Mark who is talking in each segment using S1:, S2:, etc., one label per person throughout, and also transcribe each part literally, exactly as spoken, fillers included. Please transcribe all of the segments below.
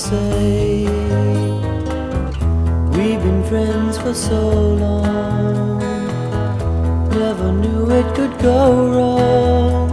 S1: say? We've been friends for so long, never knew it could go wrong.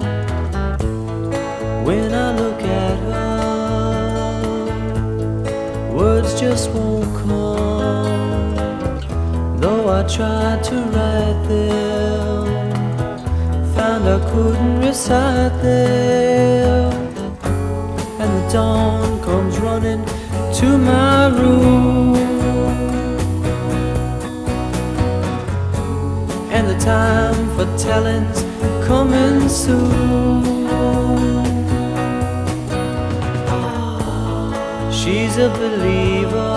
S1: When I look at her, words just won't come. Though I tried to write them, found I couldn't recite them. And the dawn comes running to my room, and the time for telling's coming soon. She's a believer,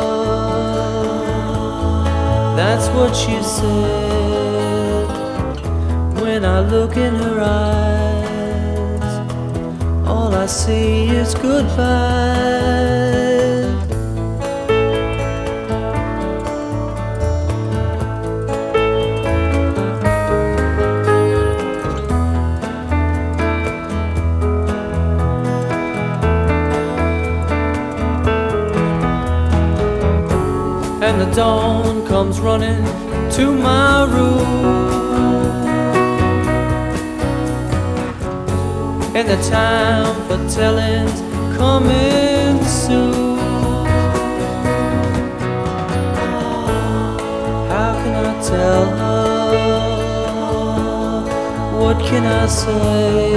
S1: that's what she said. When I look in her eyes, all I see is goodbye. And the dawn comes running to my room, and the time for telling's coming soon. How can I tell her? What can I say?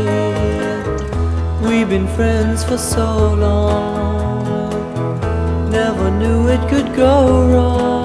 S1: We've been friends for so long, never knew it could go wrong.